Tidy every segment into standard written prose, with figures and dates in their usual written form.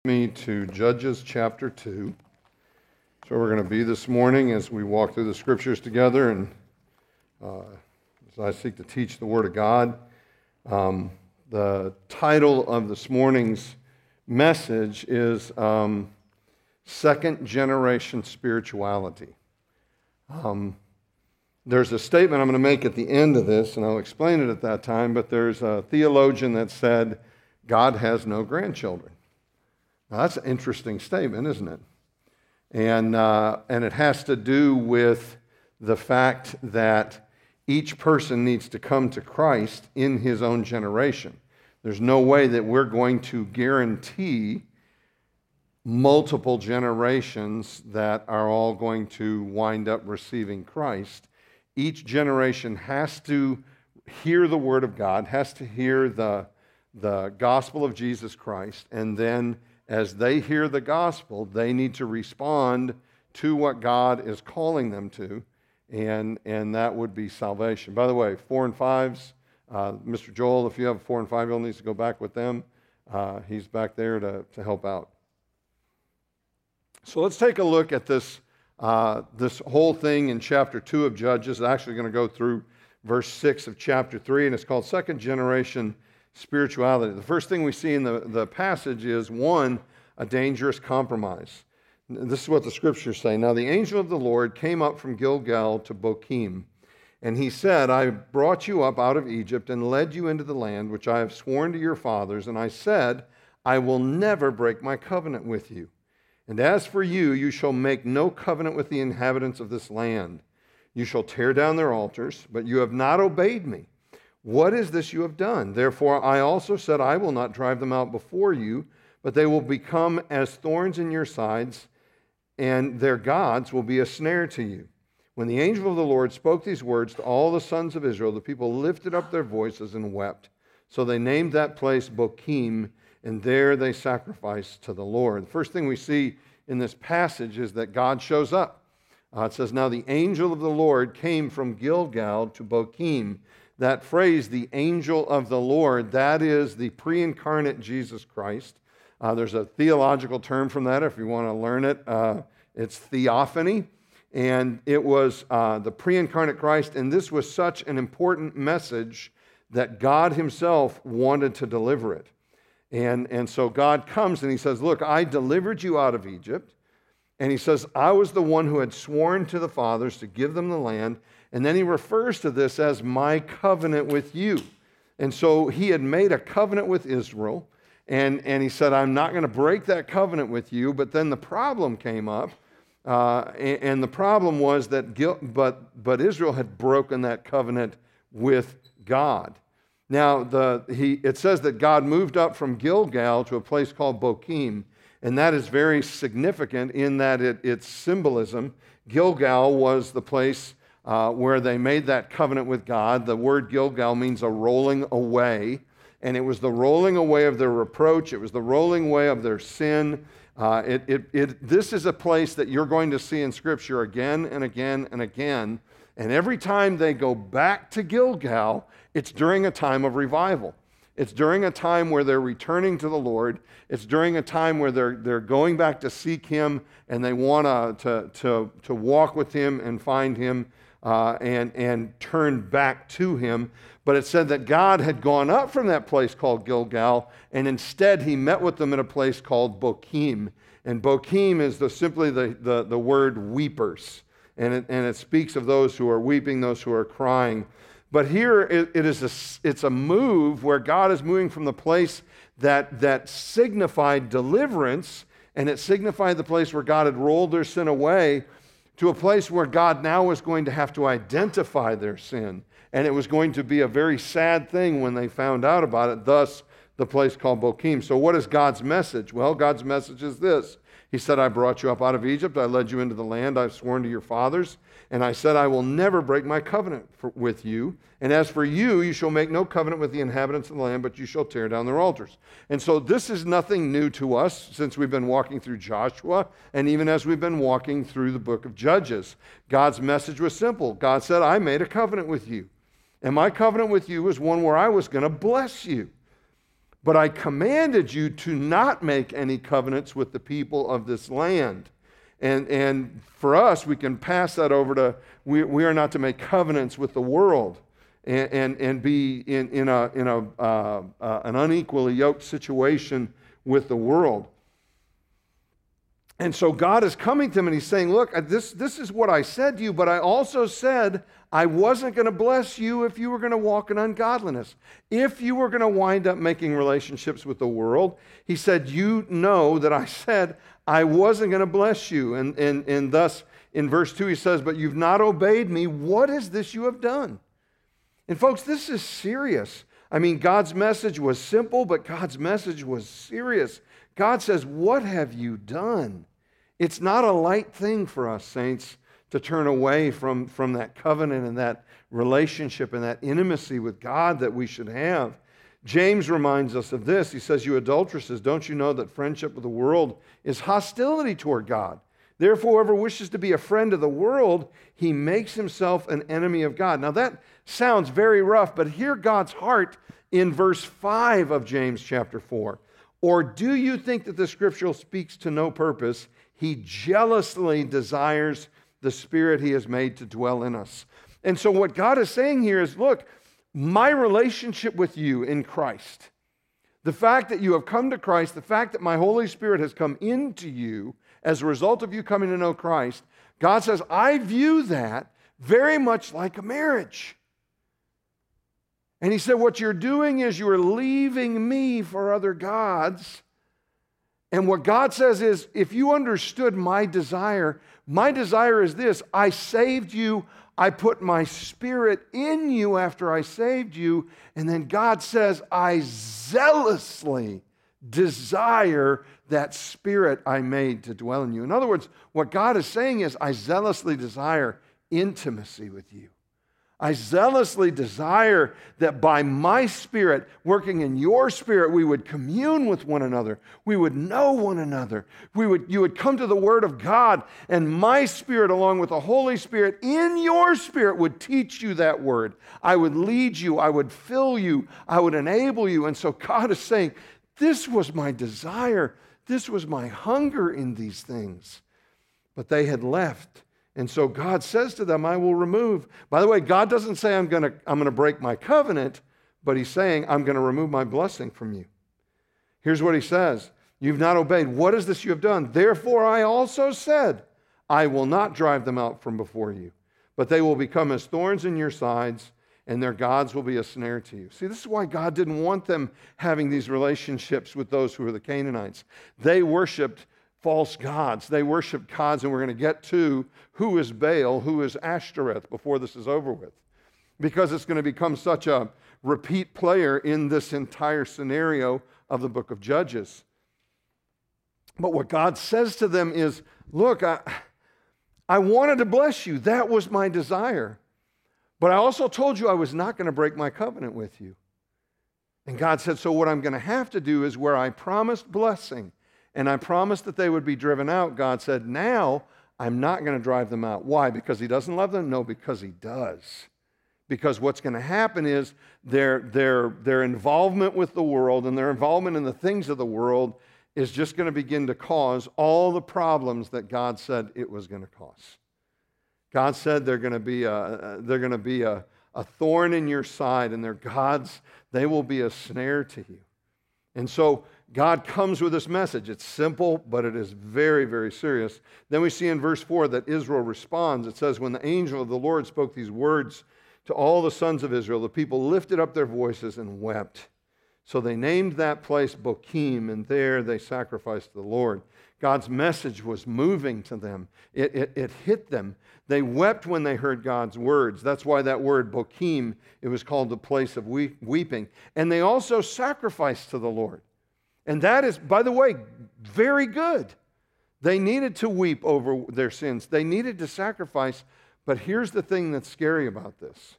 Me to Judges chapter 2. So we're going to be this morning as we walk through the scriptures together and as I seek to teach the Word of God. The title of this morning's message is Second Generation Spirituality. There's a statement I'm going to make at the end of this, and I'll explain it at that time, but there's a theologian that said, God has no grandchildren. Now, that's an interesting statement, isn't it? And it has to do with the fact that each person needs to come to Christ in his own generation. There's no way that we're going to guarantee multiple generations that are all going to wind up receiving Christ. Each generation has to hear the Word of God, has to hear the gospel of Jesus Christ, and then as they hear the gospel, they need to respond to what God is calling them to, and that would be salvation. By the way, 4 and 5s, Mr. Joel, if you have a 4 and 5-year-old, needs to go back with them. He's back there to help out. So let's take a look at this whole thing in chapter 2 of Judges. It's actually going to go through verse 6 of chapter 3, and it's called Second Generation Spirituality. The first thing we see in the passage is, one, a dangerous compromise. This is what the scriptures say. Now the angel of the Lord came up from Gilgal to Bochim, and he said, I brought you up out of Egypt and led you into the land which I have sworn to your fathers, and I said, I will never break my covenant with you. And as for you, you shall make no covenant with the inhabitants of this land. You shall tear down their altars, but you have not obeyed me. What is this you have done? Therefore I also said, I will not drive them out before you, but they will become as thorns in your sides, and their gods will be a snare to you. When the angel of the Lord spoke these words to all the sons of Israel, the people lifted up their voices and wept. So they named that place Bochim, and there they sacrificed to the Lord. The first thing we see in this passage is that God shows up. It says, now the angel of the Lord came from Gilgal to Bochim. That phrase, the angel of the Lord, that is the pre-incarnate Jesus Christ. There's a theological term from that if you want to learn it. It's theophany. And it was the pre-incarnate Christ. And this was such an important message that God himself wanted to deliver it. And so God comes and he says, look, I delivered you out of Egypt. And he says, I was the one who had sworn to the fathers to give them the land. And then he refers to this as my covenant with you. And so he had made a covenant with Israel. And he said, I'm not going to break that covenant with you. But then the problem came up. And the problem was that but Israel had broken that covenant with God. Now, it says that God moved up from Gilgal to a place called Bochim. And that is very significant in that its symbolism. Gilgal was the place where they made that covenant with God. The word Gilgal means a rolling away. And it was the rolling away of their reproach. It was the rolling away of their sin. This is a place that you're going to see in Scripture again and again and again. And every time they go back to Gilgal, it's during a time of revival. It's during a time where they're returning to the Lord. It's during a time where they're going back to seek him and they want to walk with him and find him and turn back to him. But it said that God had gone up from that place called Gilgal, and instead he met with them at a place called Bochim. And Bochim is simply the word weepers. And it speaks of those who are weeping, those who are crying. But here it's a move where God is moving from the place that signified deliverance, and it signified the place where God had rolled their sin away, to a place where God now was going to have to identify their sin. And it was going to be a very sad thing when they found out about it, thus the place called Bochim. So what is God's message? Well, God's message is this. He said, I brought you up out of Egypt. I led you into the land I've sworn to your fathers. And I said, I will never break my covenant with you. And as for you, you shall make no covenant with the inhabitants of the land, but you shall tear down their altars. And so this is nothing new to us since we've been walking through Joshua, and even as we've been walking through the book of Judges. God's message was simple. God said, I made a covenant with you. And my covenant with you was one where I was going to bless you. But I commanded you to not make any covenants with the people of this land. And for us, we can pass that over to, we are not to make covenants with the world and be in an unequally yoked situation with the world. And so God is coming to him and he's saying, look, this is what I said to you, but I also said I wasn't going to bless you if you were going to walk in ungodliness. If you were going to wind up making relationships with the world, he said, you know that I said I wasn't going to bless you. And thus, in verse 2, he says, but you've not obeyed me. What is this you have done? And folks, this is serious. I mean, God's message was simple, but God's message was serious. God says, what have you done? It's not a light thing for us, saints, to turn away from that covenant and that relationship and that intimacy with God that we should have. James reminds us of this. He says, you adulteresses, don't you know that friendship with the world is hostility toward God? Therefore, whoever wishes to be a friend of the world, he makes himself an enemy of God. Now that sounds very rough, but hear God's heart in verse 5 of James chapter 4. Or do you think that the scripture speaks to no purpose? He jealously desires the Spirit he has made to dwell in us. And so what God is saying here is, look, my relationship with you in Christ, the fact that you have come to Christ, the fact that my Holy Spirit has come into you as a result of you coming to know Christ, God says, I view that very much like a marriage. And he said, what you're doing is you're leaving me for other gods. And what God says is, if you understood my desire is this: I saved you, I put my Spirit in you after I saved you, and then God says, I zealously desire that Spirit I made to dwell in you. In other words, what God is saying is, I zealously desire intimacy with you. I zealously desire that by my Spirit, working in your spirit, we would commune with one another. We would know one another. You would come to the Word of God, and my Spirit, along with the Holy Spirit, in your spirit, would teach you that Word. I would lead you. I would fill you. I would enable you. And so God is saying, this was my desire. This was my hunger in these things. But they had left. And so God says to them, I will remove. By the way, God doesn't say I'm going to break my covenant, but he's saying I'm going to remove my blessing from you. Here's what he says. You've not obeyed. What is this you have done? Therefore I also said, I will not drive them out from before you, but they will become as thorns in your sides, and their gods will be a snare to you. See, this is why God didn't want them having these relationships with those who were the Canaanites. They worshiped false gods. They worship gods, and we're going to get to who is Baal, who is Ashtoreth before this is over with, because it's going to become such a repeat player in this entire scenario of the book of Judges. But what God says to them is, look, I wanted to bless you. That was my desire. But I also told you I was not going to break my covenant with you. And God said, so what I'm going to have to do is where I promised blessing, and I promised that they would be driven out, God said, now I'm not going to drive them out. Why? Because he doesn't love them? No, because he does. Because what's going to happen is their involvement with the world and their involvement in the things of the world is just going to begin to cause all the problems that God said it was going to cause. God said they're going to be a thorn in your side, and their gods, they will be a snare to you. And so God comes with this message. It's simple, but it is very, very serious. Then we see in verse 4 that Israel responds. It says, when the angel of the Lord spoke these words to all the sons of Israel, the people lifted up their voices and wept. So they named that place Bochim, and there they sacrificed to the Lord. God's message was moving to them. It hit them. They wept when they heard God's words. That's why that word Bochim, it was called the place of weeping. And they also sacrificed to the Lord. And that is, by the way, very good. They needed to weep over their sins. They needed to sacrifice. But here's the thing that's scary about this.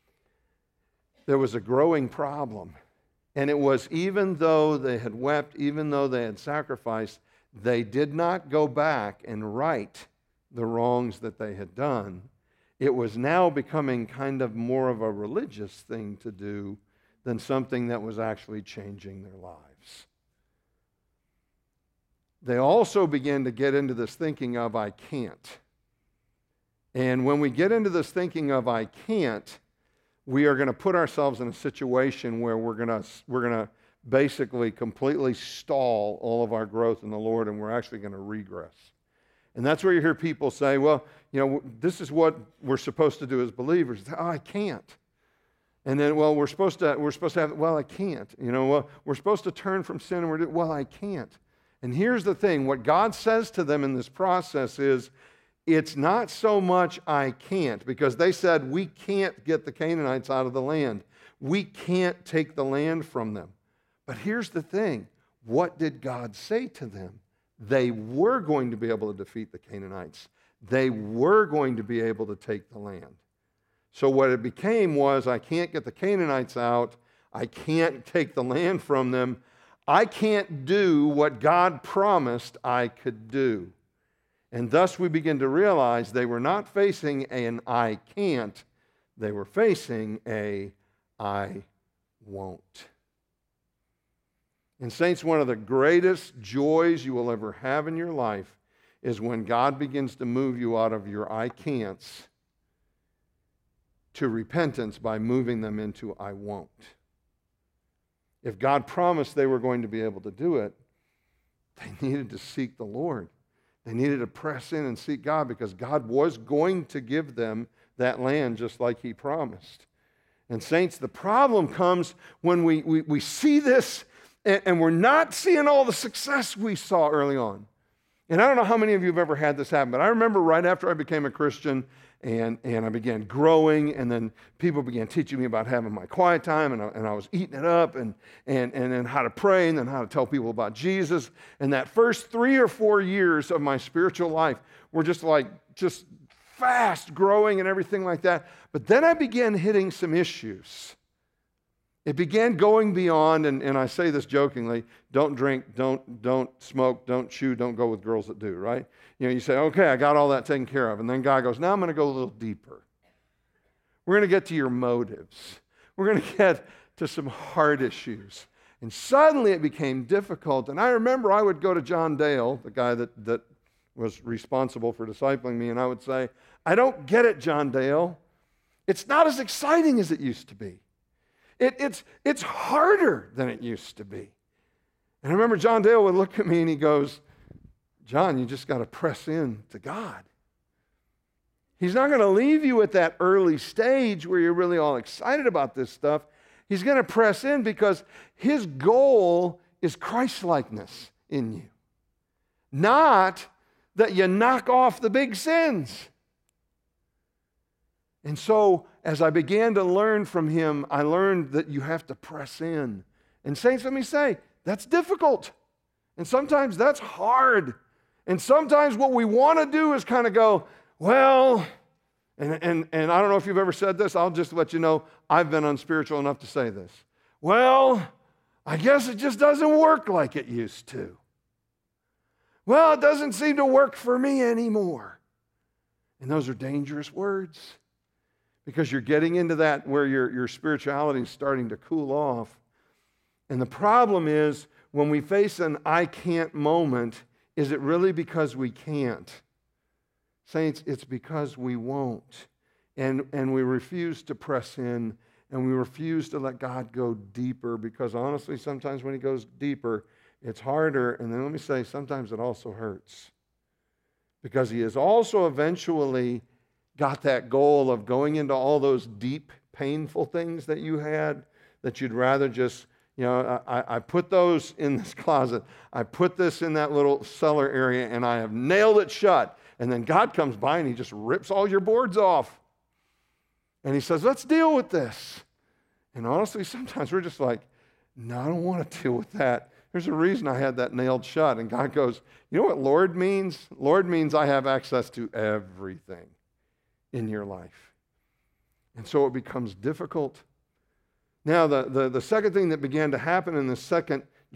There was a growing problem. And it was, even though they had wept, even though they had sacrificed, they did not go back and right the wrongs that they had done. It was now becoming kind of more of a religious thing to do than something that was actually changing their lives. They also began to get into this thinking of, I can't. And when we get into this thinking of, I can't, we are going to put ourselves in a situation where we're going to basically completely stall all of our growth in the Lord, and we're actually going to regress. And that's where you hear people say, well, this is what we're supposed to do as believers. Oh, I can't. And then, well, we're supposed to have, well, I can't. Well, we're supposed to turn from sin, and well, I can't. And here's the thing. What God says to them in this process is, it's not so much I can't, because they said, we can't get the Canaanites out of the land. We can't take the land from them. But here's the thing. What did God say to them? They were going to be able to defeat the Canaanites. They were going to be able to take the land. So what it became was, I can't get the Canaanites out. I can't take the land from them. I can't do what God promised I could do. And thus we begin to realize they were not facing an I can't. They were facing a I won't. And saints, one of the greatest joys you will ever have in your life is when God begins to move you out of your I can'ts to repentance by moving them into I won't. If God promised they were going to be able to do it, they needed to seek the Lord. They needed to press in and seek God, because God was going to give them that land just like He promised. And saints, the problem comes when we see this and we're not seeing all the success we saw early on. And I don't know how many of you have ever had this happen, but I remember right after I became a Christian and I began growing, and then people began teaching me about having my quiet time, and I was eating it up, and then how to pray, and then how to tell people about Jesus. And that first 3 or 4 years of my spiritual life were just fast growing and everything like that. But then I began hitting some issues. It began going beyond, and I say this jokingly, don't drink, don't smoke, don't chew, don't go with girls that do, right? You say, okay, I got all that taken care of. And then God goes, now I'm going to go a little deeper. We're going to get to your motives. We're going to get to some heart issues. And suddenly it became difficult. And I remember I would go to John Dale, the guy that was responsible for discipling me, and I would say, I don't get it, John Dale. It's not as exciting as it used to be. It's harder than it used to be. And I remember John Dale would look at me and he goes, John, you just got to press in to God. He's not going to leave you at that early stage where you're really all excited about this stuff. He's going to press in because His goal is Christ-likeness in you. Not that you knock off the big sins. And so, as I began to learn from him, I learned that you have to press in. And saints, let me say, that's difficult. And sometimes that's hard. And sometimes what we want to do is kind of go, well, and I don't know if you've ever said this. I'll just let you know, I've been unspiritual enough to say this. Well, I guess it just doesn't work like it used to. Well, it doesn't seem to work for me anymore. And those are dangerous words. Because you're getting into that where your spirituality is starting to cool off. And the problem is, when we face an I can't moment, is it really because we can't? Saints, it's because we won't. And we refuse to press in, and we refuse to let God go deeper, because honestly, sometimes when He goes deeper, it's harder. And then let me say, sometimes it also hurts. Because He is also eventually got that goal of going into all those deep, painful things that you had, that you'd rather just, I put those in this closet. I put this in that little cellar area, and I have nailed it shut. And then God comes by, and He just rips all your boards off. And He says, let's deal with this. And honestly, sometimes we're just like, no, I don't want to deal with that. There's a reason I had that nailed shut. And God goes, you know what Lord means? Lord means I have access to everything in your life. And so it becomes difficult. Now, the second thing that began to happen in the second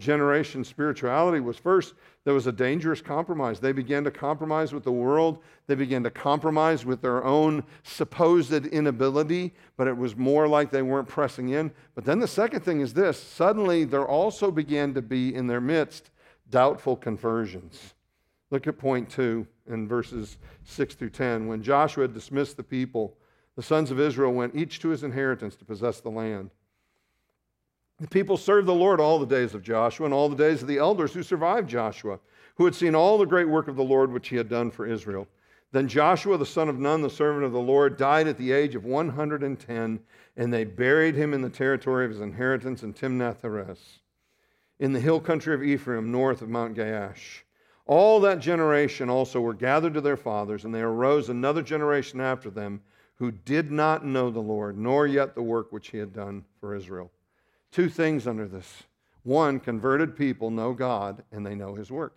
generation spirituality was, first, there was a dangerous compromise. They began to compromise with the world. They began to compromise with their own supposed inability, but it was more like they weren't pressing in. But then the second thing is this. Suddenly, there also began to be in their midst doubtful conversions. Look at point 2 in verses 6 through 10. When Joshua had dismissed the people, the sons of Israel went each to his inheritance to possess the land. The people served the Lord all the days of Joshua and all the days of the elders who survived Joshua, who had seen all the great work of the Lord which he had done for Israel. Then Joshua, the son of Nun, the servant of the Lord, died at the age of 110, and they buried him in the territory of his inheritance in Timnath-Heres, in the hill country of Ephraim, north of Mount Gaash. All that generation also were gathered to their fathers, and there arose another generation after them who did not know the Lord, nor yet the work which he had done for Israel. Two things under this. One, converted people know God and they know his work.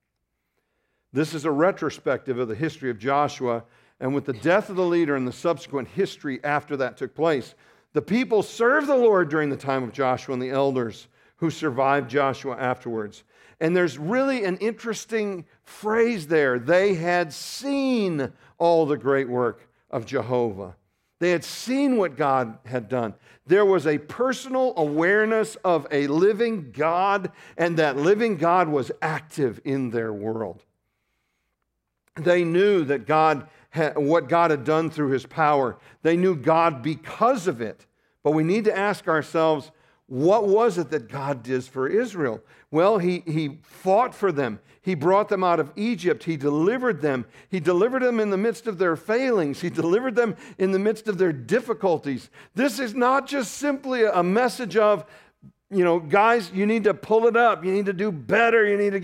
This is a retrospective of the history of Joshua, and with the death of the leader and the subsequent history after that took place, the people served the Lord during the time of Joshua and the elders who survived Joshua afterwards. And there's really an interesting phrase there. They had seen all the great work of Jehovah. They had seen what God had done. There was a personal awareness of a living God, and that living God was active in their world. They knew that what God had done through his power. They knew God because of it. But we need to ask ourselves, what was it that God did for Israel? Well, he fought for them. He brought them out of Egypt. He delivered them. He delivered them in the midst of their failings. He delivered them in the midst of their difficulties. This is not just simply a message of, guys, you need to pull it up. You need to do better. You need to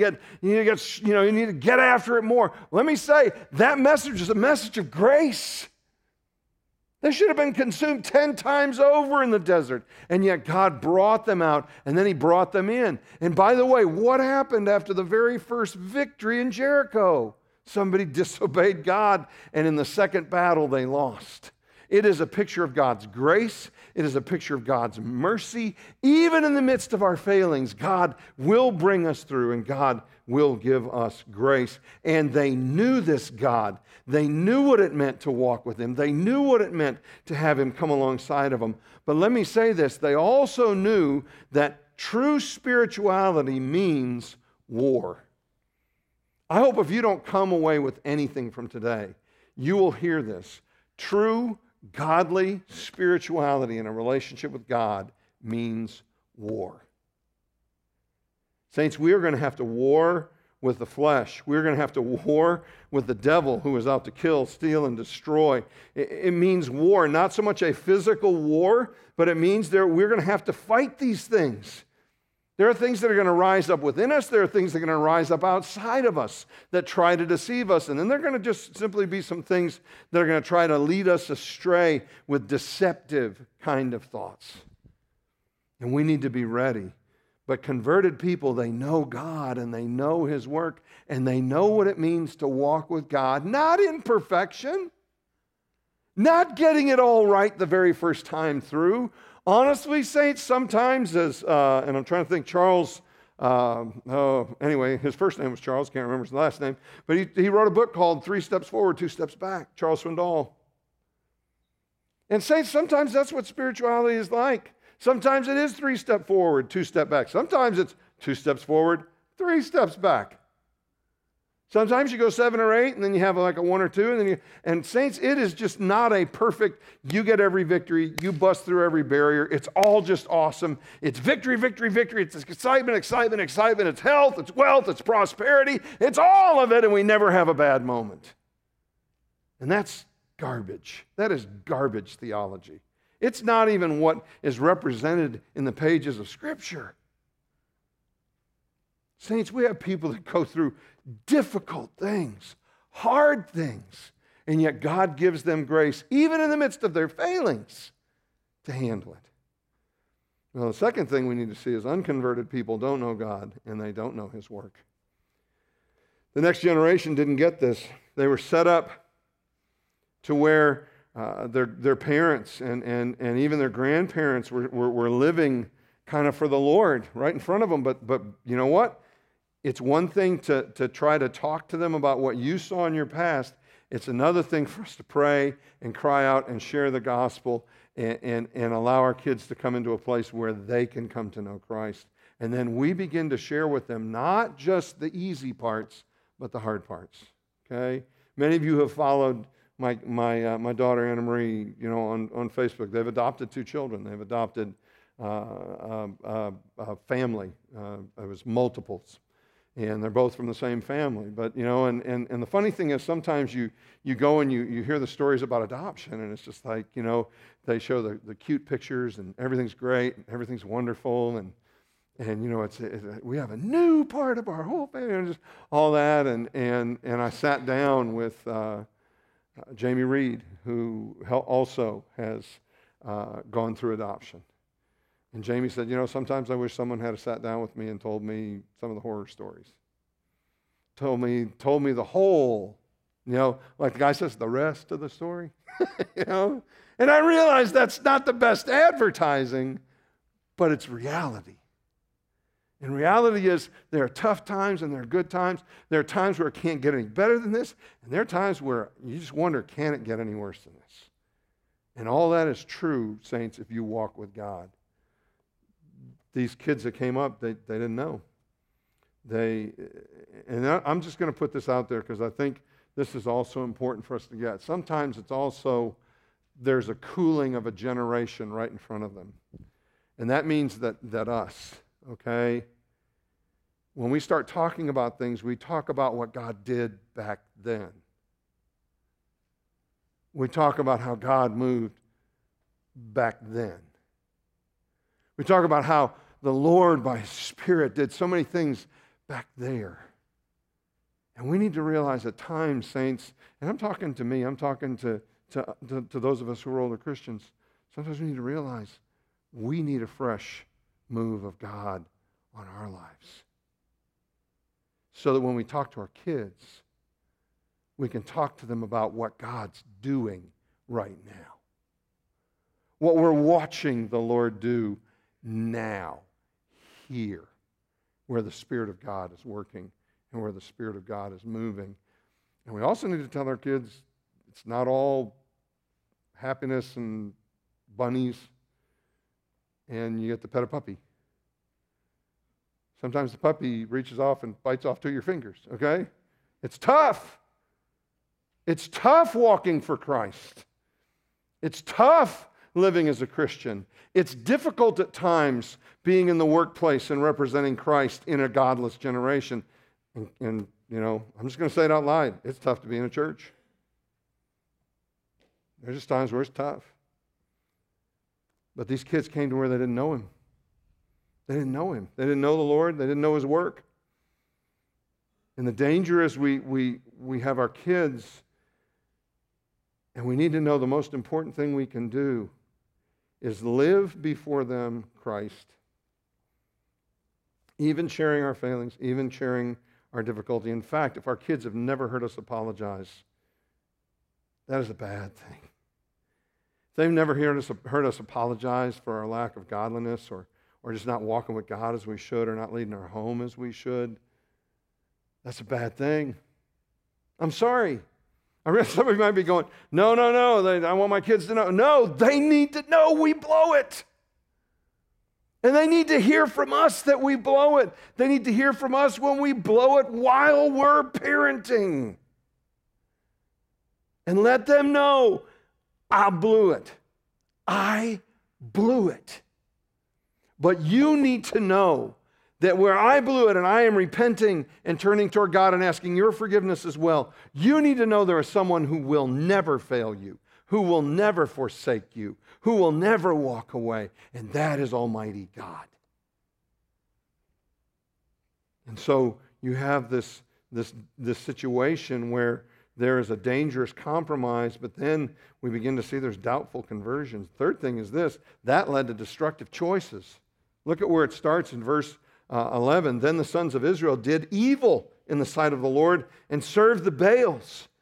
get after it more. Let me say, that message is a message of grace. They should have been consumed 10 times over in the desert. And yet God brought them out, and then he brought them in. And by the way, what happened after the very first victory in Jericho? Somebody disobeyed God, and in the second battle, they lost. It is a picture of God's grace. It is a picture of God's mercy. Even in the midst of our failings, God will bring us through, and God will give us grace. And they knew this God. They knew what it meant to walk with him. They knew what it meant to have him come alongside of them. But let me say this. They also knew that true spirituality means war. I hope if you don't come away with anything from today, you will hear this. True godly spirituality in a relationship with God means war. Saints, we are going to have to war with the flesh. We're going to have to war with the devil who is out to kill, steal, and destroy. It means war, not so much a physical war, but it means we're going to have to fight these things. There are things that are going to rise up within us. There are things that are going to rise up outside of us that try to deceive us. And then there are going to just simply be some things that are going to try to lead us astray with deceptive kind of thoughts. And we need to be ready. But converted people, they know God and they know his work and they know what it means to walk with God, not in perfection, not getting it all right the very first time through. Honestly, saints, sometimes and I'm trying to think, Charles, anyway, his first name was Charles, can't remember his last name, but he wrote a book called 3 Steps Forward, 2 Steps Back, Charles Swindoll. And saints, sometimes that's what spirituality is like. Sometimes it is 3 steps forward, 2 steps back. Sometimes it's 2 steps forward, 3 steps back. Sometimes you go 7 or 8, and then you have like a 1 or 2, and saints, it is just not a perfect, you get every victory, you bust through every barrier. It's all just awesome. It's victory, victory, victory. It's excitement, excitement, excitement. It's health, it's wealth, it's prosperity. It's all of it, and we never have a bad moment. And that's garbage. That is garbage theology. It's not even what is represented in the pages of Scripture. Saints, we have people that go through difficult things, hard things, and yet God gives them grace, even in the midst of their failings, to handle it. Well, the second thing we need to see is unconverted people don't know God, and they don't know his work. The next generation didn't get this. They were set up to where their parents and even their grandparents were living kind of for the Lord right in front of them. But you know what? It's one thing to try to talk to them about what you saw in your past. It's another thing for us to pray and cry out and share the gospel and allow our kids to come into a place where they can come to know Christ. And then we begin to share with them not just the easy parts, but the hard parts. Okay? Many of you have followed my daughter Anna Marie, on Facebook. They've adopted 2 children. They've adopted a family. It was multiples. And they're both from the same family. But, and the funny thing is sometimes you go and you hear the stories about adoption, and it's just like, they show the cute pictures, and everything's great, and everything's wonderful, and we have a new part of our whole family, and just all that. And I sat down with Jamie Reed, who also has gone through adoption. And Jamie said, sometimes I wish someone had sat down with me and told me some of the horror stories. Told me the whole, like the guy says, the rest of the story. And I realized that's not the best advertising, but it's reality. And reality is there are tough times and there are good times. There are times where it can't get any better than this, and there are times where you just wonder, can it get any worse than this? And all that is true, saints, if you walk with God.These kids that came up, they didn't know. And I'm just going to put this out there because I think this is also important for us to get. Sometimes it's also, there's a cooling of a generation right in front of them. And that means that us, okay? When we start talking about things, we talk about what God did back then. We talk about how God moved back then. We talk about how the Lord, by His Spirit, did so many things back there. And we need to realize at times, saints, and I'm talking to me, I'm talking to those of us who are older Christians, sometimes we need to realize we need a fresh move of God on our lives. So that when we talk to our kids, we can talk to them about what God's doing right now. What we're watching the Lord do now, here, where the Spirit of God is working and where the Spirit of God is moving. And we also need to tell our kids it's not all happiness and bunnies and you get to pet a puppy. Sometimes the puppy reaches off and bites off 2 of your fingers, okay? It's tough. It's tough walking for Christ. It's tough living as a Christian. It's difficult at times being in the workplace and representing Christ in a godless generation. And I'm just going to say it out loud. It's tough to be in a church. There's just times where it's tough. But these kids came to where they didn't know Him. They didn't know Him. They didn't know the Lord. They didn't know His work. And the danger is we have our kids, and we need to know the most important thing we can do is live before them Christ. Even sharing our failings, even sharing our difficulty. In fact, if our kids have never heard us apologize, that is a bad thing. If they've never heard us apologize for our lack of godliness or just not walking with God as we should or not leading our home as we should, that's a bad thing. I'm sorry. I realize some of you might be going, no, I want my kids to know. No, they need to know we blow it. And they need to hear from us that we blow it. They need to hear from us when we blow it while we're parenting. And let them know, I blew it. I blew it. But you need to know that where I blew it and I am repenting and turning toward God and asking your forgiveness as well, you need to know there is someone who will never fail you, who will never forsake you, who will never walk away, and that is Almighty God. And so you have this situation where there is a dangerous compromise, but then we begin to see there's doubtful conversions. Third thing is this, that led to destructive choices. Look at where it starts in verse 11. Then the sons of Israel did evil in the sight of the Lord and served the Baals.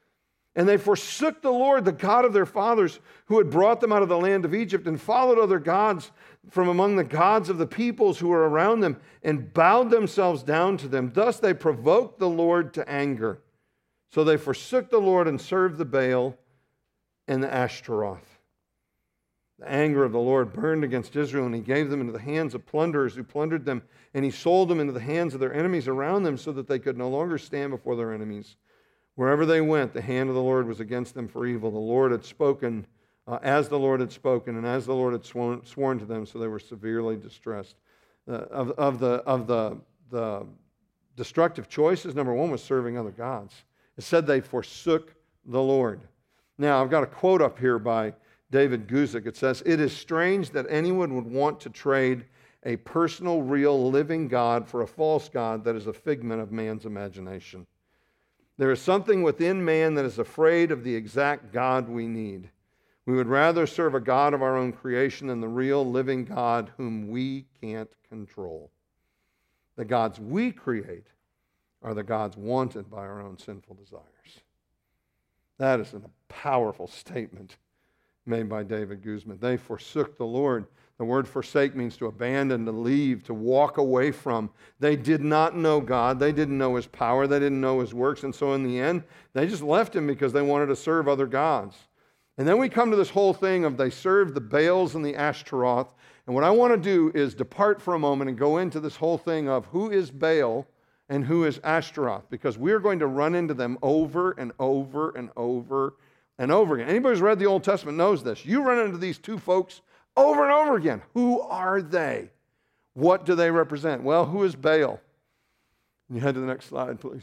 And they forsook the Lord, the God of their fathers, who had brought them out of the land of Egypt, and followed other gods from among the gods of the peoples who were around them, and bowed themselves down to them. Thus they provoked the Lord to anger. So they forsook the Lord and served the Baal and the Ashtaroth. The anger of the Lord burned against Israel, and he gave them into the hands of plunderers who plundered them, and he sold them into the hands of their enemies around them, so that they could no longer stand before their enemies. Wherever they went, the hand of the Lord was against them for evil. The Lord had spoken as the Lord had spoken, and as the Lord had sworn to them, so they were severely distressed. Of the destructive choices, number one was serving other gods. It said they forsook the Lord. Now, I've got a quote up here by David Guzik. It says, "It is strange that anyone would want to trade a personal, real, living God for a false God that is a figment of man's imagination. There is something within man that is afraid of the exact God we need. We would rather serve a God of our own creation than the real, living God whom we can't control. The gods we create are the gods wanted by our own sinful desires." That is a powerful statement made by David Guzman. They forsook the Lord. The word forsake means to abandon, to leave, to walk away from. They did not know God. They didn't know his power. They didn't know his works. And so in the end, they just left him because they wanted to serve other gods. And then we come to this whole thing of they served the Baals and the Ashtaroth. And what I want to do is depart for a moment and go into this whole thing of who is Baal and who is Ashtaroth, because we're going to run into them over and over and over and over again. Anybody who's read the Old Testament knows this. You run into these two folks over and over again. Who are they? What do they represent? Well, who is Baal? Can you head to the next slide, please?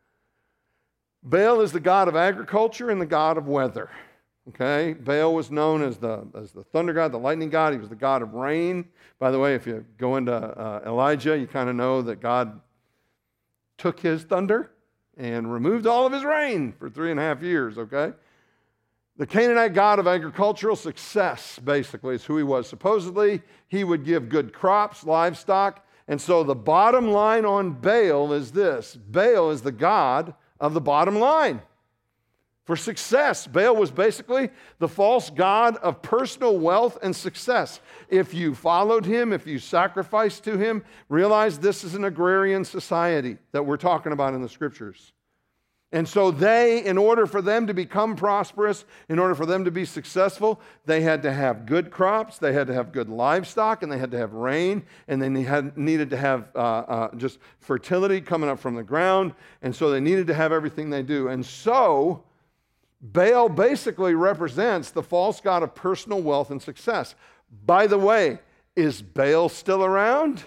Baal is the god of agriculture and the god of weather. Okay? Baal was known as the thunder god, the lightning god. He was the god of rain. By the way, if you go into Elijah, you kind of know that God took his thunder and removed all of his rain for 3.5 years, okay? The Canaanite god of agricultural success, basically, is who he was. Supposedly, he would give good crops, livestock. And so the bottom line on Baal is this. Baal is the god of the bottom line. For success, Baal was basically the false god of personal wealth and success. If you followed him, if you sacrificed to him, realize this is an agrarian society that we're talking about in the scriptures. And so they, in order for them to become prosperous, in order for them to be successful, they had to have good crops, they had to have good livestock, and they had to have rain, and they needed to have just fertility coming up from the ground, and so they needed to have everything they do. And so Baal basically represents the false god of personal wealth and success. By the way, is Baal still around?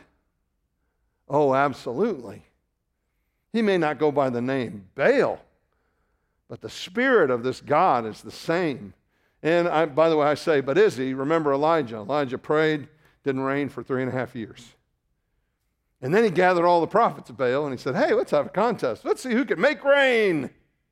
Oh, absolutely. He may not go by the name Baal, but the spirit of this God is the same. And by the way, I say, but is he? Remember Elijah. Elijah prayed, didn't rain for 3.5 years. And then he gathered all the prophets of Baal and he said, hey, let's have a contest. Let's see who can make rain.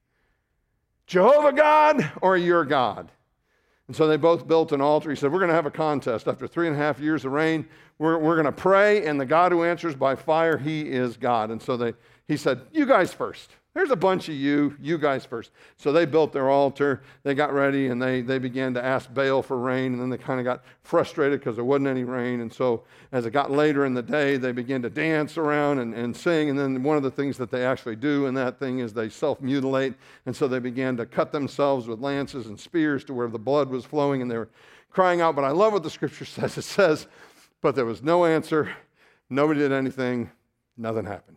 Jehovah God or your God? And so they both built an altar. He said, we're going to have a contest. After 3.5 years of rain, we're going to pray, and the God who answers by fire, he is God. And so he said, you guys first. There's a bunch of you guys first. So they built their altar, they got ready, and they began to ask Baal for rain, and then they kind of got frustrated because there wasn't any rain. And so as it got later in the day, they began to dance around and sing, and then one of the things that they actually do in that thing is they self-mutilate, and so they began to cut themselves with lances and spears to where the blood was flowing, and they were crying out. But I love what the scripture says. It says, but there was no answer, nobody did anything, nothing happened.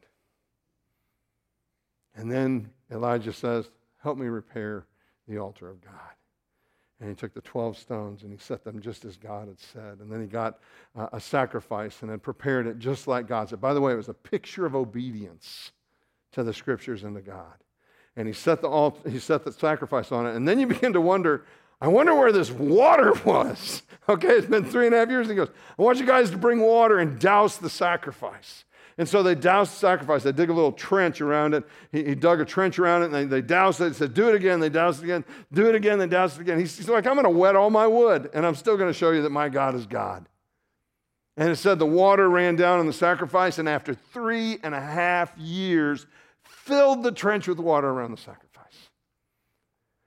And then Elijah says, help me repair the altar of God. And he took the 12 stones and he set them just as God had said. And then he got a sacrifice and had prepared it just like God said. By the way, it was a picture of obedience to the scriptures and to God. And he set the sacrifice on it. And then you begin to wonder, I wonder where this water was. Okay, it's been 3.5 years. And he goes, I want you guys to bring water and douse the sacrifice. And so they doused the sacrifice. They dig a little trench around it. He dug a trench around it, and they doused it. He said, do it again. They doused it again. Do it again. They doused it again. He's like, I'm going to wet all my wood, and I'm still going to show you that my God is God. And it said the water ran down on the sacrifice, and after 3.5 years, filled the trench with water around the sacrifice.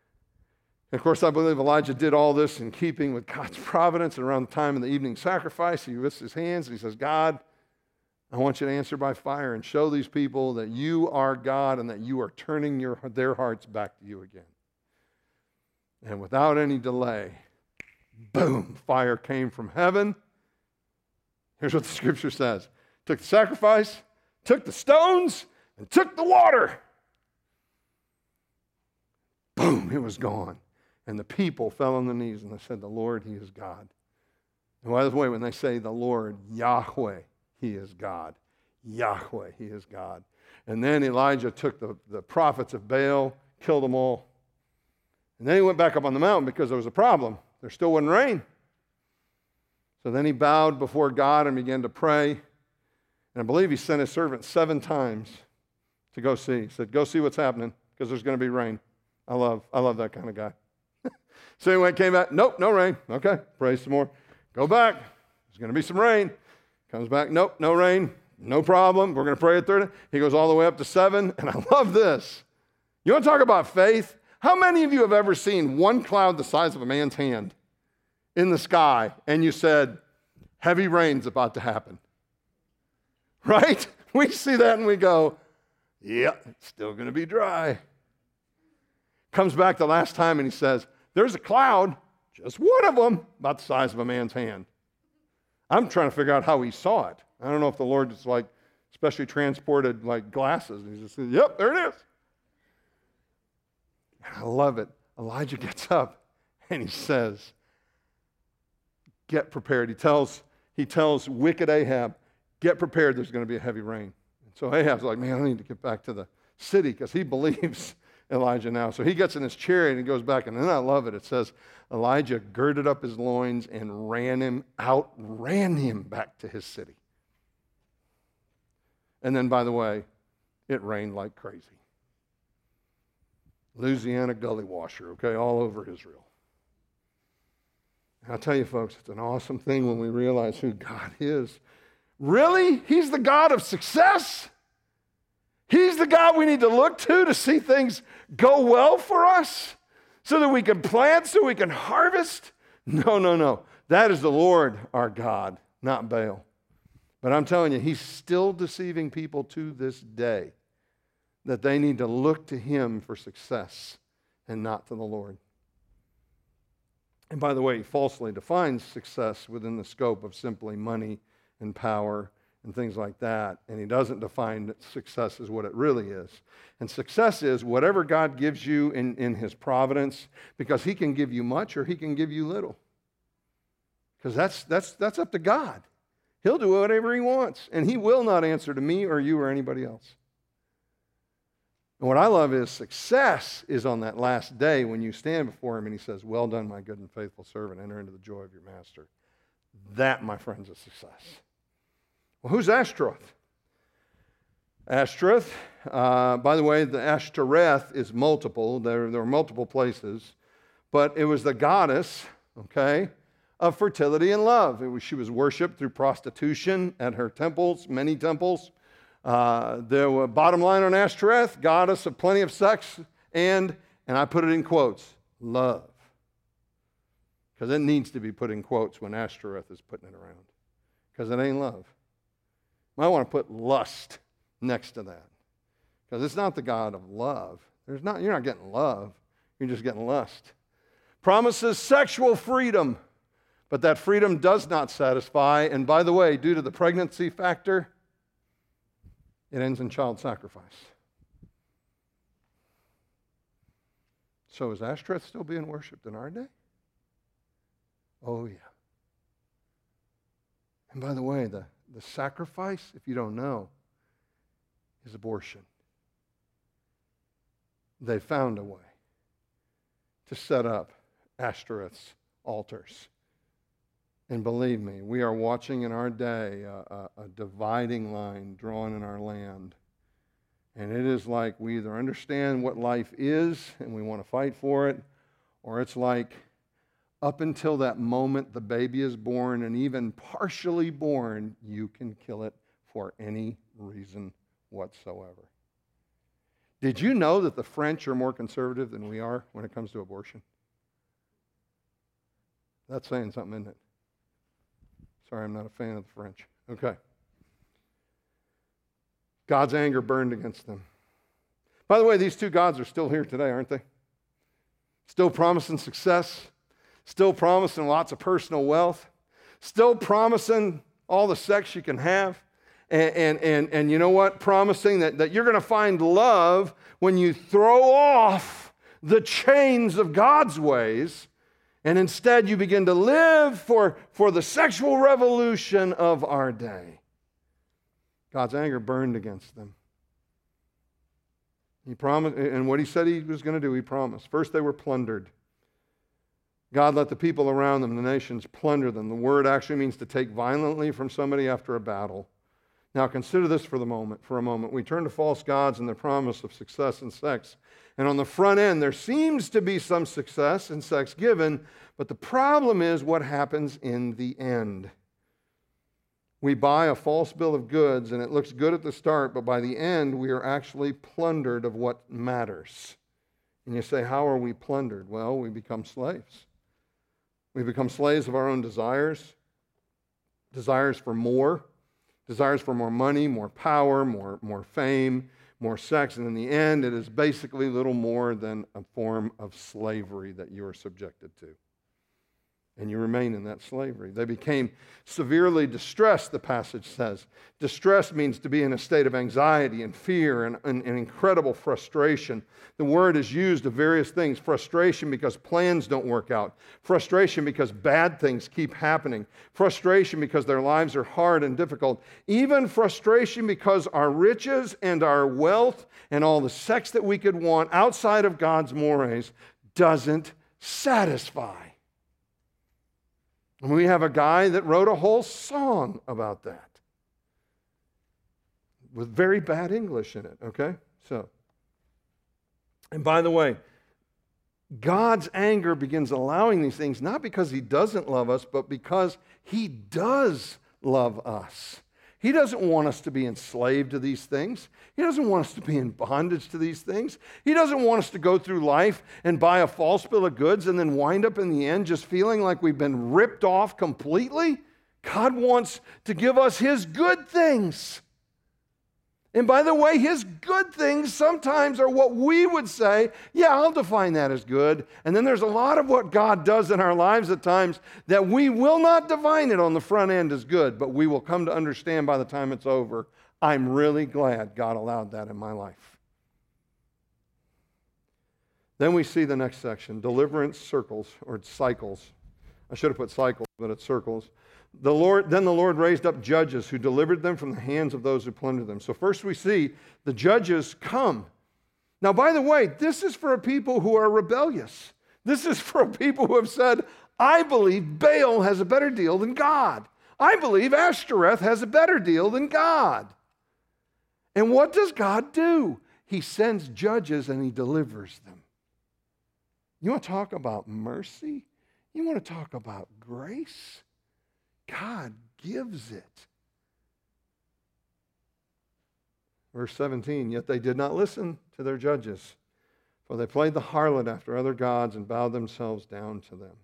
of course, I believe Elijah did all this in keeping with God's providence. And around the time of the evening sacrifice, he lifts his hands and he says, God, I want you to answer by fire and show these people that you are God and that you are turning their hearts back to you again. And without any delay, boom, fire came from heaven. Here's what the scripture says. Took the sacrifice, took the stones, and took the water. Boom, it was gone. And the people fell on their knees and they said, the Lord, He is God. And by the way, when they say the Lord, Yahweh, He is God. Yahweh, He is God. And then Elijah took the prophets of Baal, killed them all. And then he went back up on the mountain because there was a problem. There still wasn't rain. So then he bowed before God and began to pray. And I believe he sent his servant 7 times to go see. He said, go see what's happening because there's going to be rain. I love that kind of guy. So anyway, came back, nope, no rain. Okay, pray some more. Go back. There's going to be some rain. Comes back, nope, no rain. No problem. We're going to pray a third. He goes all the way up to 7. And I love this. You want to talk about faith? How many of you have ever seen one cloud the size of a man's hand in the sky and you said, heavy rain's about to happen? Right? We see that and we go, yeah, it's still going to be dry. Comes back the last time and he says, there's a cloud, just one of them, about the size of a man's hand. I'm trying to figure out how he saw it. I don't know if the Lord just like specially transported like glasses. And he just said, yep, there it is. I love it. Elijah gets up and he says, get prepared. He tells wicked Ahab, get prepared, there's going to be a heavy rain. And so Ahab's like, man, I need to get back to the city because he believes Elijah now. So he gets in his chariot and he goes back. And then I love it. It says, Elijah girded up his loins and ran him back to his city. And then, by the way, it rained like crazy. Louisiana gully washer, okay, all over Israel. And I'll tell you, folks, it's an awesome thing when we realize who God is. Really? He's the God of success? He's the God we need to look to see things go well for us so that we can plant, so we can harvest? No. That is the Lord our God, not Baal. But I'm telling you, He's still deceiving people to this day that they need to look to Him for success and not to the Lord. And by the way, He falsely defines success within the scope of simply money and power and things like that. And He doesn't define that success as what it really is. And success is whatever God gives you in His providence, because He can give you much or He can give you little. Because that's up to God. He'll do whatever He wants. And He will not answer to me or you or anybody else. And what I love is success is on that last day when you stand before Him and He says, well done, my good and faithful servant. Enter into the joy of your master. That, my friends, is success. Well, who's Ashtaroth? Ashtaroth, by the way, the Ashtoreth is multiple. There are multiple places. But it was the goddess, okay, of fertility and love. She was worshipped through prostitution at her temples, many temples. There were, bottom line on Ashtoreth, goddess of plenty of sex, and I put it in quotes, love. Because it needs to be put in quotes when Ashtoreth is putting it around. Because it ain't love. I want to put lust next to that. Because it's not the God of love. You're not getting love. You're just getting lust. Promises sexual freedom. But that freedom does not satisfy. And by the way, due to the pregnancy factor, it ends in child sacrifice. So is Ashtoreth still being worshipped in our day? Oh, yeah. And by the way, the sacrifice, if you don't know, is abortion. They found a way to set up Ashtoreth's altars. And believe me, we are watching in our day a dividing line drawn in our land. And it is like we either understand what life is and we want to fight for it, or it's like up until that moment the baby is born, and even partially born, you can kill it for any reason whatsoever. Did you know that the French are more conservative than we are when it comes to abortion? That's saying something, isn't it? Sorry, I'm not a fan of the French. Okay. God's anger burned against them. By the way, these two gods are still here today, aren't they? Still promising success, still promising lots of personal wealth, still promising all the sex you can have, and you know what? Promising that you're going to find love when you throw off the chains of God's ways, and instead you begin to live for the sexual revolution of our day. God's anger burned against them. He promised, and what he said he was going to do, he promised. First, they were plundered. God let the people around them, the nations, plunder them. The word actually means to take violently from somebody after a battle. Now, consider this for a moment. We turn to false gods and their promise of success in sex. And on the front end, there seems to be some success in sex given, but the problem is what happens in the end. We buy a false bill of goods, and it looks good at the start, but by the end, we are actually plundered of what matters. And you say, how are we plundered? Well, we become slaves. We become slaves of our own desires for more money, more power, more fame, more sex, and in the end, it is basically little more than a form of slavery that you are subjected to. And you remain in that slavery. They became severely distressed, the passage says. Distress means to be in a state of anxiety and fear and incredible frustration. The word is used of various things. Frustration because plans don't work out. Frustration because bad things keep happening. Frustration because their lives are hard and difficult. Even frustration because our riches and our wealth and all the sex that we could want outside of God's mores doesn't satisfy. And we have a guy that wrote a whole song about that with very bad English in it, okay? And by the way, God's anger begins allowing these things not because he doesn't love us, but because he does love us. He doesn't want us to be enslaved to these things. He doesn't want us to be in bondage to these things. He doesn't want us to go through life and buy a false bill of goods and then wind up in the end just feeling like we've been ripped off completely. God wants to give us his good things. And by the way, his good things sometimes are what we would say, yeah, I'll define that as good. And then there's a lot of what God does in our lives at times that we will not define it on the front end as good, but we will come to understand by the time it's over, I'm really glad God allowed that in my life. Then we see the next section, deliverance circles or cycles. I should have put cycles, but it's circles. Then the Lord raised up judges who delivered them from the hands of those who plundered them. So first we see the judges come. Now, by the way, this is for a people who are rebellious. This is for a people who have said, I believe Baal has a better deal than God. I believe Ashtoreth has a better deal than God. And what does God do? He sends judges and he delivers them. You want to talk about mercy? You want to talk about grace? God gives it. Verse 17, yet they did not listen to their judges, for they played the harlot after other gods and bowed themselves down to them.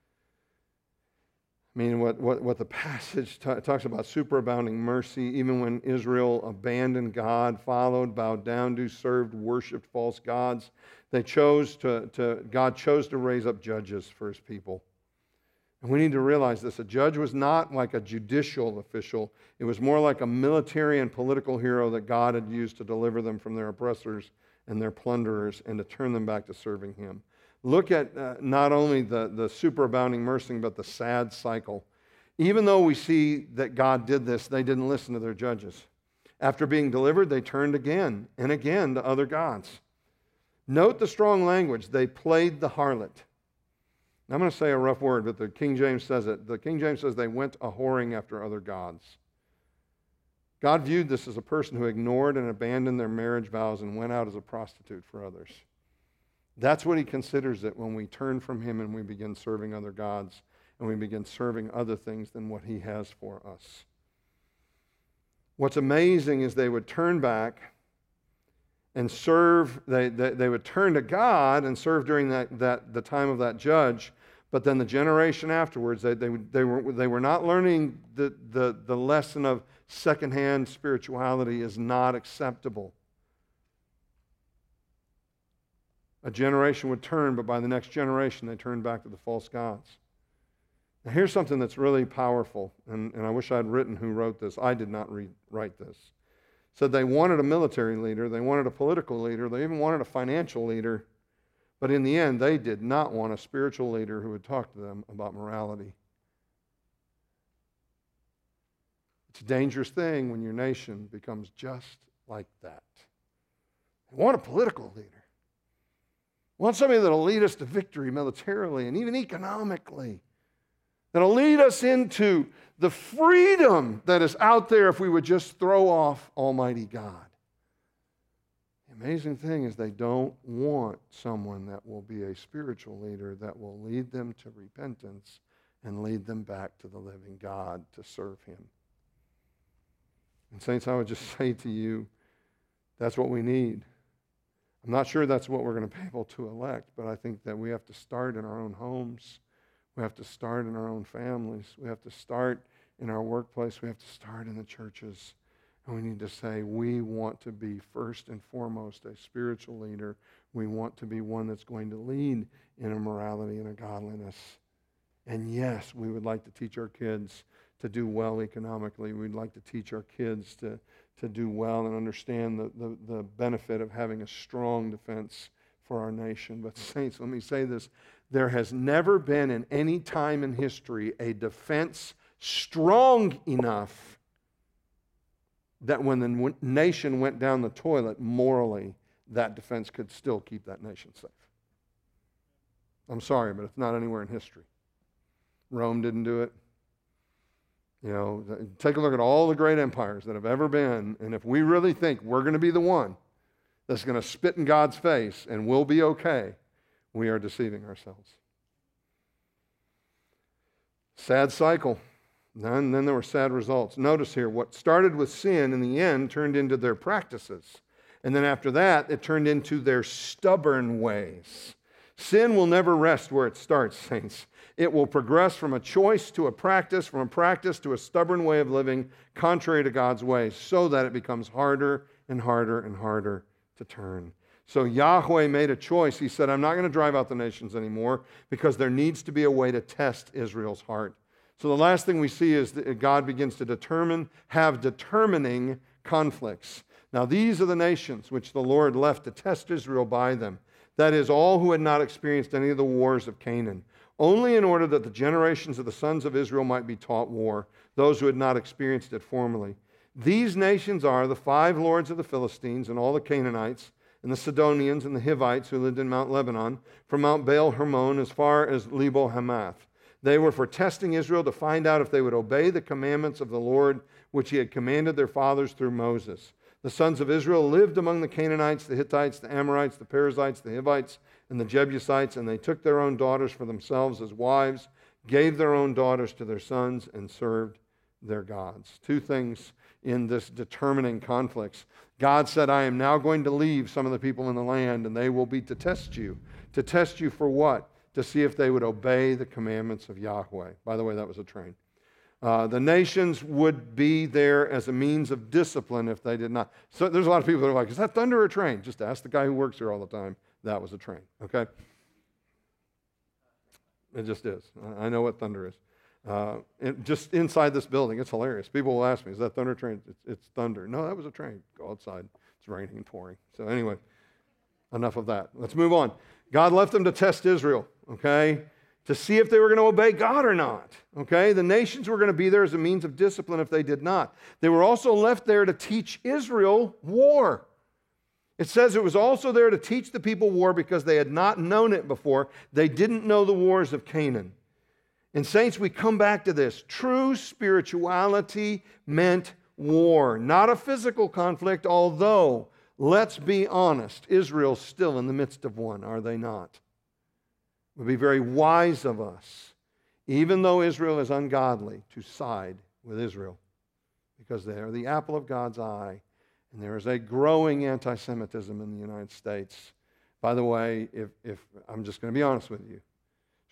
I mean, what the passage talks about superabounding mercy, even when Israel abandoned God, followed, bowed down to, served, worshipped false gods, God chose to raise up judges for his people. And we need to realize this. A judge was not like a judicial official. It was more like a military and political hero that God had used to deliver them from their oppressors and their plunderers and to turn them back to serving him. Look at not only the superabounding mercy, but the sad cycle. Even though we see that God did this, they didn't listen to their judges. After being delivered, they turned again and again to other gods. Note the strong language. They played the harlot. I'm going to say a rough word, but the King James says it. The King James says they went a-whoring after other gods. God viewed this as a person who ignored and abandoned their marriage vows and went out as a prostitute for others. That's what he considers it when we turn from him and we begin serving other gods and we begin serving other things than what he has for us. What's amazing is they would turn back and serve, they would turn to God and serve during the time of that judge, But then the generation afterwards, they were not learning the lesson of secondhand spirituality is not acceptable. A generation would turn, but by the next generation, they turned back to the false gods. Now, here's something that's really powerful, and I wish I'd written who wrote this. I did not write this. Said they wanted a military leader, they wanted a political leader, they even wanted a financial leader, but in the end, they did not want a spiritual leader who would talk to them about morality. It's a dangerous thing when your nation becomes just like that. They want a political leader. They want somebody that'll lead us to victory militarily and even economically. That'll lead us into the freedom that is out there if we would just throw off Almighty God. The amazing thing is they don't want someone that will be a spiritual leader that will lead them to repentance and lead them back to the living God to serve Him. And saints, I would just say to you, that's what we need. I'm not sure that's what we're going to be able to elect, but I think that we have to start in our own homes. We have to start in our own families. We have to start in our workplace. We have to start in the churches. And we need to say, we want to be first and foremost a spiritual leader. We want to be one that's going to lead in a morality and a godliness. And yes, we would like to teach our kids to do well economically. We'd like to teach our kids to do well and understand the benefit of having a strong defense for our nation. But saints, let me say this. There has never been in any time in history a defense strong enough that when the nation went down the toilet morally, that defense could still keep that nation safe. I'm sorry, but it's not anywhere in history. Rome didn't do it. You know, take a look at all the great empires that have ever been, and if we really think we're going to be the one that's going to spit in God's face and we'll be okay, we are deceiving ourselves. Sad cycle. And then there were sad results. Notice here, what started with sin in the end turned into their practices. And then after that, it turned into their stubborn ways. Sin will never rest where it starts, saints. It will progress from a choice to a practice, from a practice to a stubborn way of living, contrary to God's ways, so that it becomes harder and harder and harder to turn. So Yahweh made a choice. He said, I'm not going to drive out the nations anymore because there needs to be a way to test Israel's heart. So the last thing we see is that God begins to have determining conflicts. Now these are the nations which the Lord left to test Israel by them. That is, all who had not experienced any of the wars of Canaan, only in order that the generations of the sons of Israel might be taught war, those who had not experienced it formerly. These nations are the 5 lords of the Philistines and all the Canaanites, and the Sidonians and the Hivites who lived in Mount Lebanon, from Mount Baal Hermon as far as Lebo Hamath. They were for testing Israel to find out if they would obey the commandments of the Lord, which He had commanded their fathers through Moses. The sons of Israel lived among the Canaanites, the Hittites, the Amorites, the Perizzites, the Hivites, and the Jebusites, and they took their own daughters for themselves as wives, gave their own daughters to their sons, and served their gods. 2 things in this determining conflicts. God said, I am now going to leave some of the people in the land, and they will be to test you. To test you for what? To see if they would obey the commandments of Yahweh. By the way, that was a train. The nations would be there as a means of discipline if they did not. So there's a lot of people that are like, is that thunder or a train? Just ask the guy who works here all the time. That was a train, okay? It just is. I know what thunder is. Just inside this building, it's hilarious. People will ask me, is that thunder train? It's thunder. No, that was a train. Go outside. It's raining and pouring. So anyway, enough of that. Let's move on. God left them to test Israel, okay? To see if they were going to obey God or not, okay? The nations were going to be there as a means of discipline if they did not. They were also left there to teach Israel war. It says it was also there to teach the people war because they had not known it before. They didn't know the wars of Canaan. And saints, we come back to this. True spirituality meant war, not a physical conflict, although, let's be honest, Israel's still in the midst of one, are they not? It would be very wise of us, even though Israel is ungodly, to side with Israel because they are the apple of God's eye. And there is a growing anti-Semitism in the United States. By the way, if I'm just going to be honest with you,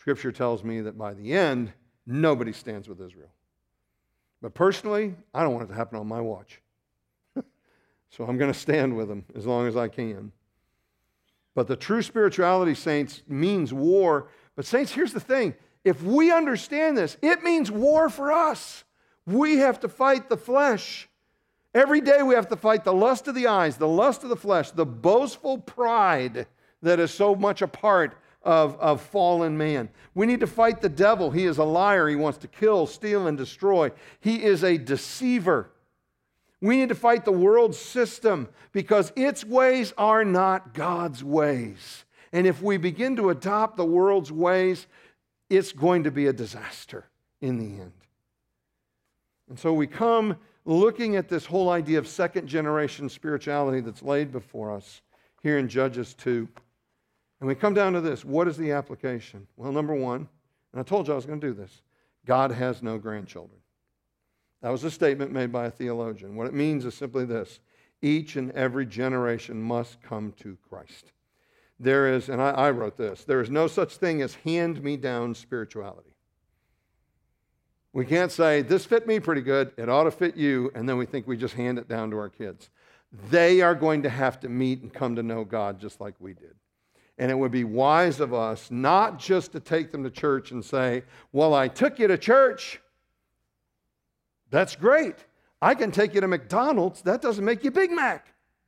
Scripture tells me that by the end, nobody stands with Israel. But personally, I don't want it to happen on my watch. So I'm going to stand with them as long as I can. But the true spirituality, saints, means war. But saints, here's the thing. If we understand this, it means war for us. We have to fight the flesh. Every day we have to fight the lust of the eyes, the lust of the flesh, the boastful pride that is so much a part of fallen man. We need to fight the devil. He is a liar. He wants to kill, steal, and destroy. He is a deceiver. We need to fight the world system because its ways are not God's ways. And if we begin to adopt the world's ways, it's going to be a disaster in the end. And so we come looking at this whole idea of second generation spirituality that's laid before us here in Judges 2. And we come down to this. What is the application? Well, number one, and I told you I was going to do this, God has no grandchildren. That was a statement made by a theologian. What it means is simply this. Each and every generation must come to Christ. There is, and I wrote this, there is no such thing as hand-me-down spirituality. We can't say, this fit me pretty good, it ought to fit you, and then we think we just hand it down to our kids. They are going to have to meet and come to know God just like we did. And it would be wise of us not just to take them to church and say, well, I took you to church. That's great. I can take you to McDonald's. That doesn't make you Big Mac.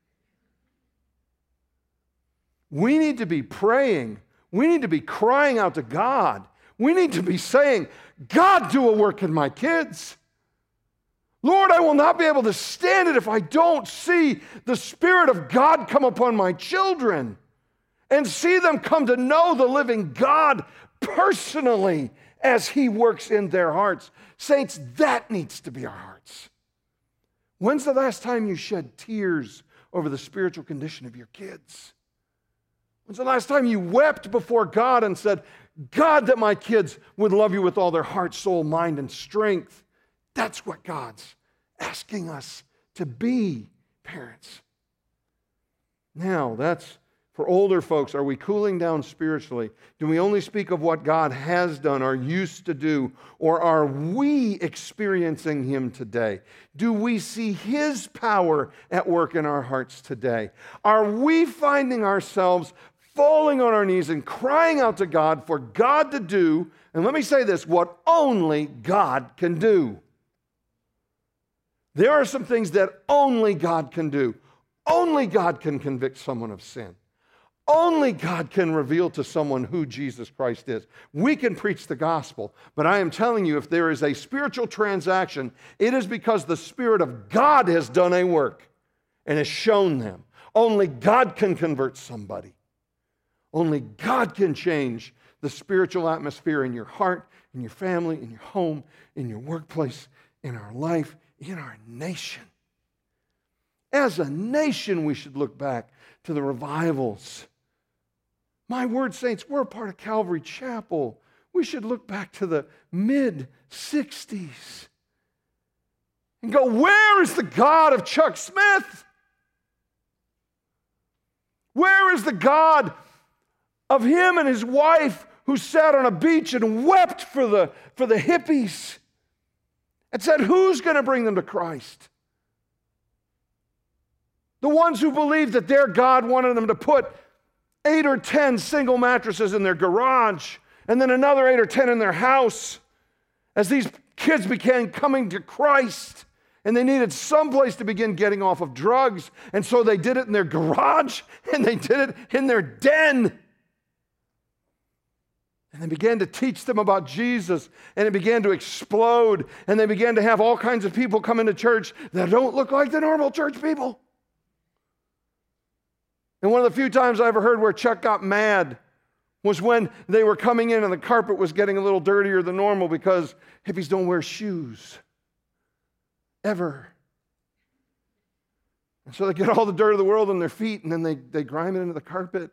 We need to be praying. We need to be crying out to God. We need to be saying, God, do a work in my kids. Lord, I will not be able to stand it if I don't see the Spirit of God come upon my children and see them come to know the living God personally as He works in their hearts. Saints, that needs to be our hearts. When's the last time you shed tears over the spiritual condition of your kids? When's the last time you wept before God and said, God, that my kids would love you with all their heart, soul, mind, and strength? That's what God's asking us to be, parents. Now, that's for older folks. Are we cooling down spiritually? Do we only speak of what God has done or used to do? Or are we experiencing Him today? Do we see His power at work in our hearts today? Are we finding ourselves falling on our knees and crying out to God for God to do, and let me say this, what only God can do? There are some things that only God can do. Only God can convict someone of sin. Only God can reveal to someone who Jesus Christ is. We can preach the gospel, but I am telling you, if there is a spiritual transaction, it is because the Spirit of God has done a work and has shown them. Only God can convert somebody. Only God can change the spiritual atmosphere in your heart, in your family, in your home, in your workplace, in our life, in our nation. As a nation, we should look back to the revivals. My word, saints, we're a part of Calvary Chapel. We should look back to the mid-'60s and go, where is the God of Chuck Smith? Where is the God of him and his wife who sat on a beach and wept for the hippies and said, who's going to bring them to Christ? The ones who believed that their God wanted them to put 8 or 10 single mattresses in their garage and then another 8 or 10 in their house as these kids began coming to Christ and they needed some place to begin getting off of drugs, and so they did it in their garage and they did it in their den. And they began to teach them about Jesus, and it began to explode, and they began to have all kinds of people come into church that don't look like the normal church people. And one of the few times I ever heard where Chuck got mad was when they were coming in and the carpet was getting a little dirtier than normal because hippies don't wear shoes. Ever. And so they get all the dirt of the world on their feet and then they grime it into the carpet.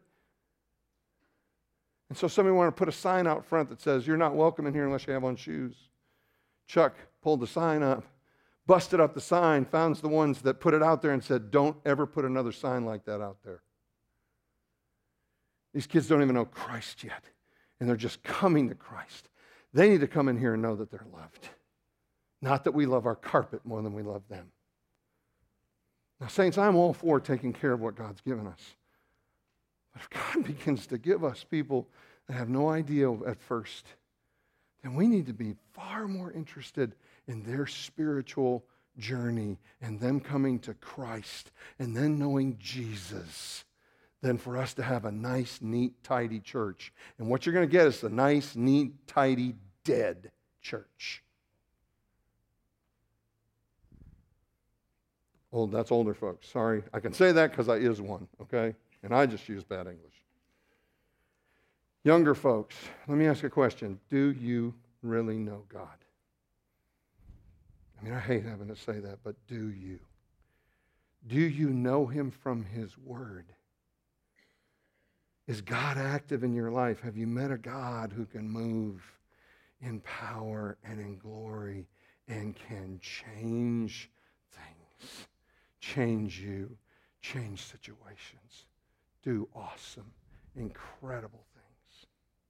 And so somebody wanted to put a sign out front that says, you're not welcome in here unless you have on shoes. Chuck pulled the sign up, busted up the sign, found the ones that put it out there and said, don't ever put another sign like that out there. These kids don't even know Christ yet. and they're just coming to Christ. They need to come in here and know that they're loved. Not that we love our carpet more than we love them. Now, saints, I'm all for taking care of what God's given us. But if God begins to give us people that have no idea at first, then we need to be far more interested in their spiritual journey and them coming to Christ and then knowing Jesus than for us to have a nice, neat, tidy church. And what you're going to get is a nice, neat, tidy, dead church. Oh, that's older folks. Sorry. I can say that because I is one, okay? And I just use bad English. Younger folks, let me ask you a question. Do you really know God? I mean, I hate having to say that, but do you? Do you know Him from His Word? Is God active in your life? Have you met a God who can move in power and in glory and can change things, change you, change situations, do awesome, incredible things?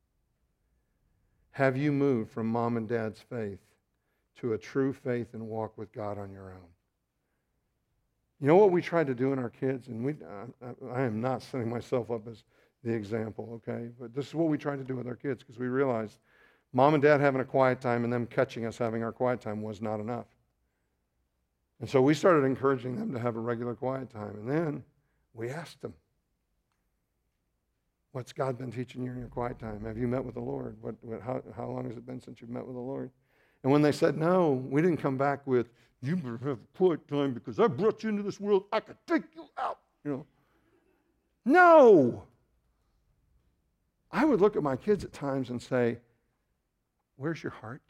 Have you moved from mom and dad's faith to a true faith and walk with God on your own? You know what we try to do in our kids? And I am not setting myself up as the example, okay? But this is what we try to do with our kids because we realized mom and dad having a quiet time and them catching us having our quiet time was not enough. And so we started encouraging them to have a regular quiet time. And then we asked them, what's God been teaching you in your quiet time? Have you met with the Lord? How long has it been since you've met with the Lord? And when they said no, we didn't come back with, you better have a quiet time because I brought you into this world. I could take you out. No. I would look at my kids at times and say, where's your heart?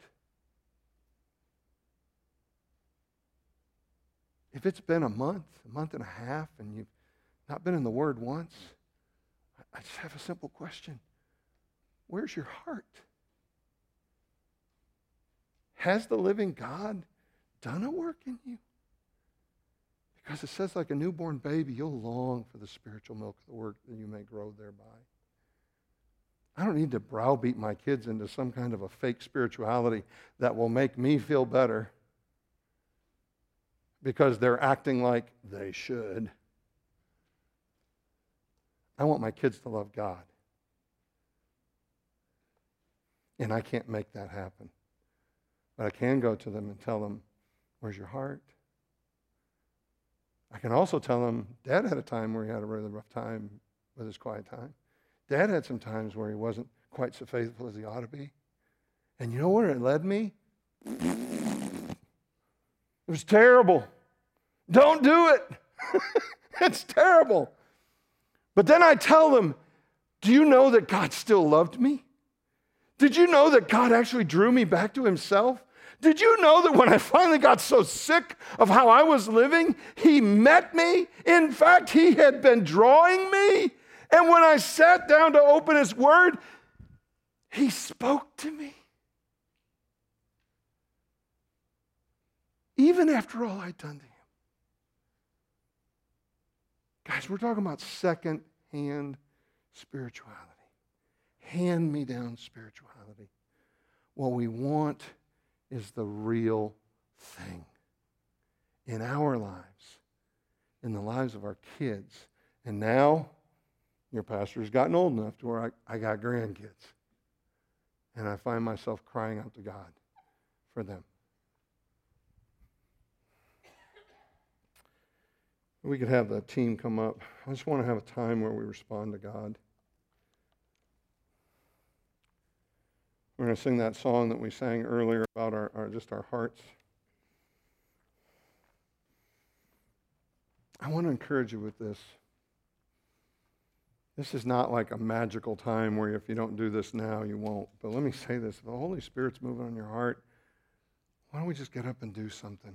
If it's been a month and a half, and you've not been in the Word once, I just have a simple question. Where's your heart? Has the living God done a work in you? Because it says like a newborn baby, you'll long for the spiritual milk of the Word that you may grow thereby. I don't need to browbeat my kids into some kind of a fake spirituality that will make me feel better because they're acting like they should. I want my kids to love God. And I can't make that happen. But I can go to them and tell them, where's your heart? I can also tell them, Dad had a time where he had a really rough time with his quiet time. Dad had some times where he wasn't quite so faithful as he ought to be. And you know where it led me? It was terrible. Don't do it. It's terrible. But then I tell them, do you know that God still loved me? Did you know that God actually drew me back to Himself? Did you know that when I finally got so sick of how I was living, He met me? In fact, He had been drawing me. And when I sat down to open His Word, He spoke to me. Even after all I'd done to Him. Guys, we're talking about second-hand spirituality. Hand-me-down spirituality. What we want is the real thing in our lives, in the lives of our kids. And now, your pastor's gotten old enough to where I got grandkids. And I find myself crying out to God for them. We could have the team come up. I just want to have a time where we respond to God. We're going to sing that song that we sang earlier about our hearts. I want to encourage you with this. This is not like a magical time where if you don't do this now, you won't. But let me say this. If the Holy Spirit's moving on your heart, why don't we just get up and do something?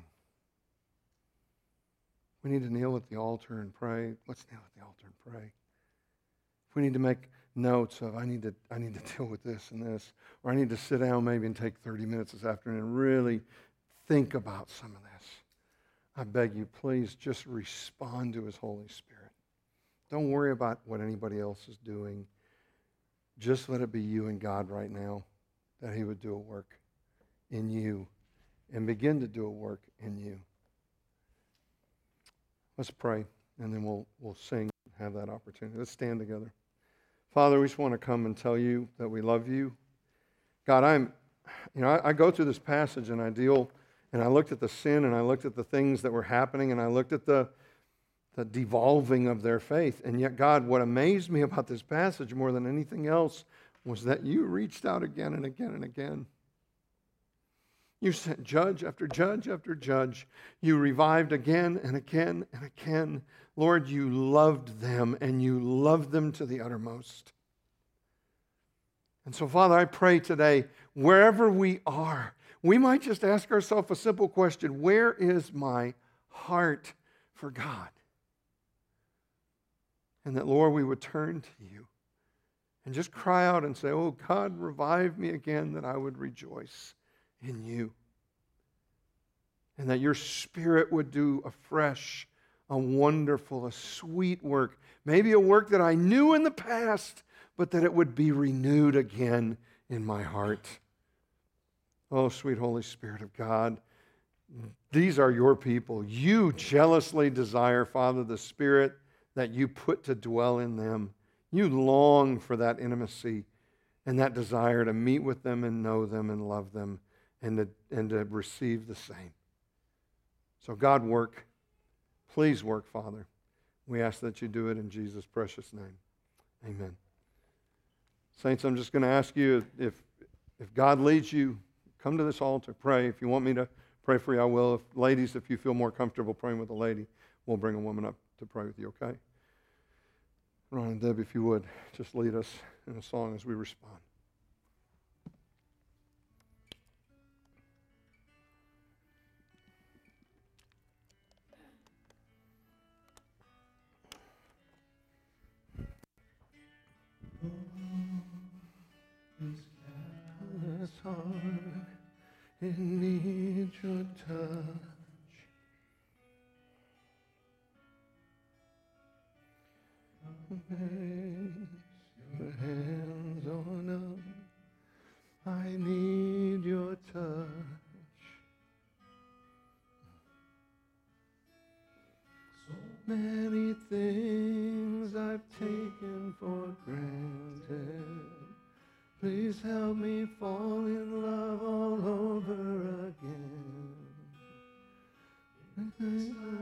We need to kneel at the altar and pray. Let's kneel at the altar and pray. If we need to make notes of I need to deal with this and this, or I need to sit down maybe and take 30 minutes this afternoon and really think about some of this, I beg you, please just respond to His Holy Spirit. Don't worry about what anybody else is doing. Just let it be you and God right now, that he would do a work in you and begin to do a work in you. Let's pray, and then we'll sing and have that opportunity. Let's stand together. Father, we just want to come and tell you that we love you. God, I go through this passage and I looked at the sin and I looked at the things that were happening and I looked at the devolving of their faith. And yet, God, what amazed me about this passage more than anything else was that you reached out again and again and again. You sent judge after judge after judge. You revived again and again and again. Lord, you loved them and you loved them to the uttermost. And so, Father, I pray today, wherever we are, we might just ask ourselves a simple question: where is my heart for God? And that, Lord, we would turn to you and just cry out and say, oh, God, revive me again, that I would rejoice in you. And that your Spirit would do afresh, a wonderful, a sweet work. Maybe a work that I knew in the past, but that it would be renewed again in my heart. Oh, sweet Holy Spirit of God, these are your people. You jealously desire, Father, the Spirit that you put to dwell in them. You long for that intimacy and that desire to meet with them and know them and love them and to receive the same. So God, work. Please work, Father. We ask that you do it in Jesus' precious name. Amen. Saints, I'm just going to ask you, if God leads you, come to this altar, pray. If you want me to pray for you, I will. Ladies, if you feel more comfortable praying with a lady, we'll bring a woman up to pray with you, okay? Ron and Deb, if you would, just lead us in a song as we respond. This heart, it needs your touch. Place your hands on us. I need your touch. So many things I've taken for granted. Please help me fall in love all over again.